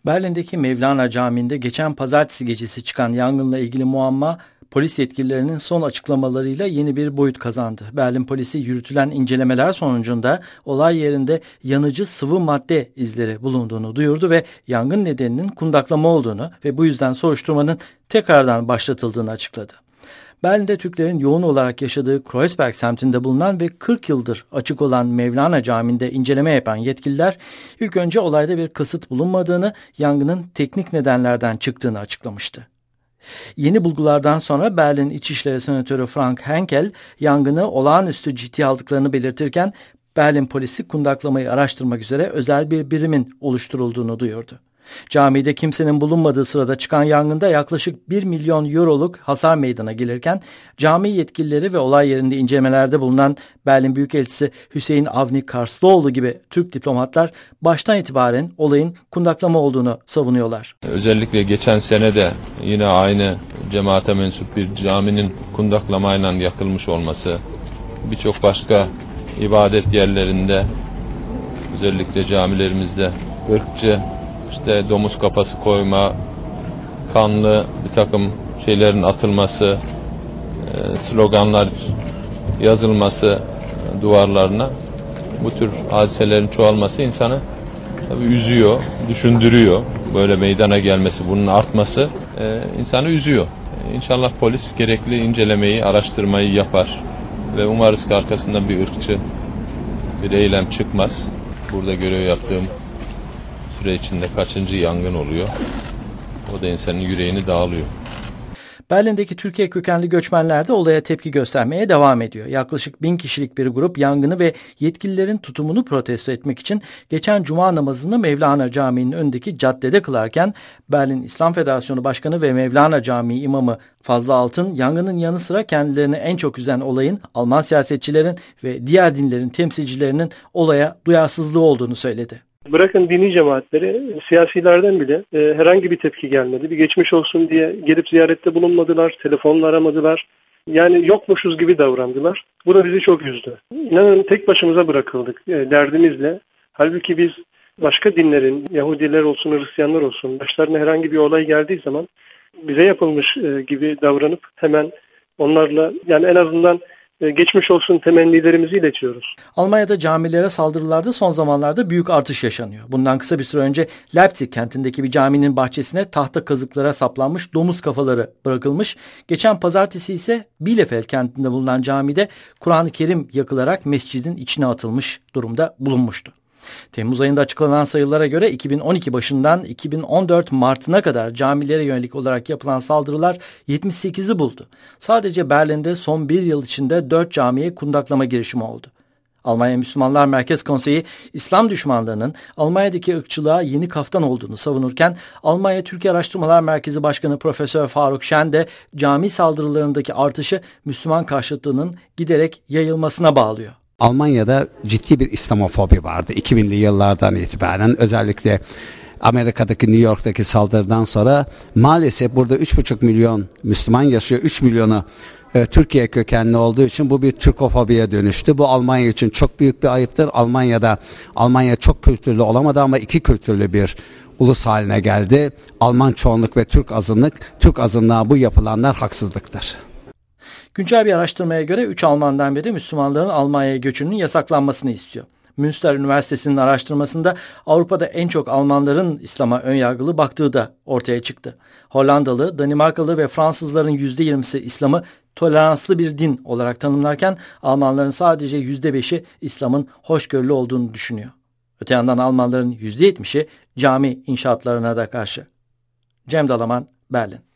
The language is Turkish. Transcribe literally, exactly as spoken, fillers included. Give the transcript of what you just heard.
Berlin'deki Mevlana Camii'nde geçen pazartesi gecesi çıkan yangınla ilgili muamma, polis yetkililerinin son açıklamalarıyla yeni bir boyut kazandı. Berlin polisi yürütülen incelemeler sonucunda olay yerinde yanıcı sıvı madde izleri bulunduğunu duyurdu ve yangın nedeninin kundaklama olduğunu ve bu yüzden soruşturmanın tekrardan başlatıldığını açıkladı. Berlin'de Türklerin yoğun olarak yaşadığı Kreuzberg semtinde bulunan ve kırk yıldır açık olan Mevlana Camii'nde inceleme yapan yetkililer ilk önce olayda bir kasıt bulunmadığını, yangının teknik nedenlerden çıktığını açıklamıştı. Yeni bulgulardan sonra Berlin İçişleri Senatörü Frank Henkel yangını olağanüstü ciddiye aldıklarını belirtirken Berlin polisi kundaklamayı araştırmak üzere özel bir birimin oluşturulduğunu duyurdu. Camide kimsenin bulunmadığı sırada çıkan yangında yaklaşık bir milyon euroluk hasar meydana gelirken cami yetkilileri ve olay yerinde incelemelerde bulunan Berlin Büyükelçisi Hüseyin Avni Karslıoğlu gibi Türk diplomatlar baştan itibaren olayın kundaklama olduğunu savunuyorlar. Özellikle geçen sene de yine aynı cemaate mensup bir caminin kundaklamayla yakılmış olması, birçok başka ibadet yerlerinde, özellikle camilerimizde ırkçı, İşte domuz kafası koyma, kanlı bir takım şeylerin atılması, sloganlar yazılması duvarlarına, bu tür hadiselerin çoğalması insanı tabii üzüyor, düşündürüyor. Böyle meydana gelmesi, bunun artması insanı üzüyor. İnşallah polis gerekli incelemeyi, araştırmayı yapar ve umarız ki arkasından bir ırkçı bir eylem çıkmaz. Burada görev yaptığım süre içinde kaçıncı yangın oluyor? O da insanın yüreğini dağılıyor. Berlin'deki Türkiye kökenli göçmenler de olaya tepki göstermeye devam ediyor. Yaklaşık bin kişilik bir grup yangını ve yetkililerin tutumunu protesto etmek için geçen cuma namazını Mevlana Camii'nin önündeki caddede kılarken Berlin İslam Federasyonu Başkanı ve Mevlana Camii imamı Fazlı Altın, yangının yanı sıra kendilerini en çok üzen olayın Alman siyasetçilerin ve diğer dinlerin temsilcilerinin olaya duyarsızlığı olduğunu söyledi. Bırakın dini cemaatleri, siyasilerden bile e, herhangi bir tepki gelmedi. Bir geçmiş olsun diye gelip ziyarette bulunmadılar, telefonla aramadılar. Yani yokmuşuz gibi davrandılar. Bu da bizi çok üzdü. İnanın tek başımıza bırakıldık e, derdimizle. Halbuki biz başka dinlerin, Yahudiler olsun, Hristiyanlar olsun, başlarına herhangi bir olay geldiği zaman bize yapılmış e, gibi davranıp hemen onlarla, yani en azından geçmiş olsun temennilerimizi iletiyoruz. Almanya'da camilere saldırılarda son zamanlarda büyük artış yaşanıyor. Bundan kısa bir süre önce Leipzig kentindeki bir caminin bahçesine tahta kazıklara saplanmış domuz kafaları bırakılmış. Geçen pazartesi ise Bielefeld kentinde bulunan camide Kur'an-ı Kerim yakılarak mescidin içine atılmış durumda bulunmuştu. Temmuz ayında açıklanan sayılara göre iki bin on iki başından iki bin on dört Mart'ına kadar camilere yönelik olarak yapılan saldırılar yetmiş sekizi buldu. Sadece Berlin'de son bir yıl içinde dört camiye kundaklama girişimi oldu. Almanya Müslümanlar Merkez Konseyi, İslam düşmanlığının Almanya'daki ırkçılığa yeni kaftan olduğunu savunurken, Almanya Türkiye Araştırmalar Merkezi Başkanı Profesör Faruk Şen de cami saldırılarındaki artışı Müslüman karşıtlığının giderek yayılmasına bağlıyor. Almanya'da ciddi bir İslamofobi vardı iki binli yıllardan itibaren, özellikle Amerika'daki New York'taki saldırıdan sonra maalesef burada üç buçuk milyon Müslüman yaşıyor. üç milyonu e, Türkiye kökenli olduğu için bu bir Türkofobiye dönüştü. Bu Almanya için çok büyük bir ayıptır. Almanya'da Almanya çok kültürlü olamadı ama iki kültürlü bir ulus haline geldi. Alman çoğunluk ve Türk azınlık. Türk azınlığa bu yapılanlar haksızlıktır. Güncel bir araştırmaya göre üç Almandan biri Müslümanların Almanya'ya göçünün yasaklanmasını istiyor. Münster Üniversitesi'nin araştırmasında Avrupa'da en çok Almanların İslam'a önyargılı baktığı da ortaya çıktı. Hollandalı, Danimarkalı ve Fransızların yüzde yirmisi İslam'ı toleranslı bir din olarak tanımlarken Almanların sadece yüzde beşi İslam'ın hoşgörülü olduğunu düşünüyor. Öte yandan Almanların yüzde yetmişi cami inşaatlarına da karşı. Cem Dalaman, Berlin.